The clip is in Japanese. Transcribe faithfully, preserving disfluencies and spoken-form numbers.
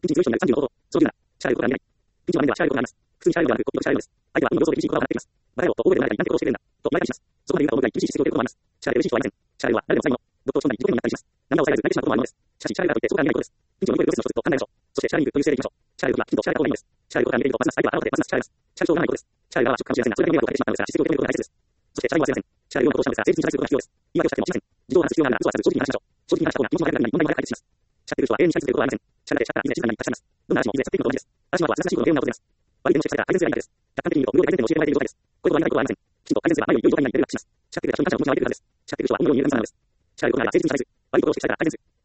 ピンチに強い人になるさんじゅうの方法。長寿なら、支払うことが見えない。ピンチの場面では支払うことがあります。普通に支払うのではなく、よく支払うのです。相手は運の要素で厳しい言葉を放っています。バカ野郎と大声で生まれたりなんてことをしてくれるんだ。と、毎回します。そこまで言うかと思うぐらい厳しい姿勢を受けることもあります。支払う嬉しい人はいません。支払うは誰でも最後の、どっと落ち込んだり自己嫌悪になったりします。涙を抑えられず泣いてしまうこともあるものです。しかし、支払うからといってそこから見えないことです。ピンチを乗り越えるプロセスの一つと考えましょう。そして、支払いに行くという姿勢でいきましょう。支払いに行くという姿勢でいきましょう。支払うときは、ピンと支払うことが見えないです。支払うことが見えると、ますます相手はあらほでますます支払います。支払う必要がないことです。支払う側はショックかもしれませんが、それだけ迷惑をかけてしまったのですが、姿勢を受け止めることが大切です。そして、支払いも忘れません。支払うようなことをしたのですが、誠実に支払することが必要です。言い訳をしたってもしません。自動を話す必要があるなら、嘘はせず正直に話しましょう。正直に話した方が気持ちも軽くなり、問題も解決します。支払っている人は永遠に支払い続けることはありません。支払ってシャッター、いずれ静かに立ち去ります。どんな嵐もいずれ去っていくのと同じです。嵐の後は懐かしいことのゲームが訪れます。悪い点の指摘された改善すればいいだけです。客観的に見ると無料で改善点を教えてもらえている状態です。こういうことは何かいいことはありません。きちんと改善すれば前より良い状態になり、レベルアップします。支払っている人は人に感謝の気持ちが湧いてくるはずです。支払っている人は運のように優先されるのです。支払うことなら誠実に支払いする。悪いことを指摘されたら改善する。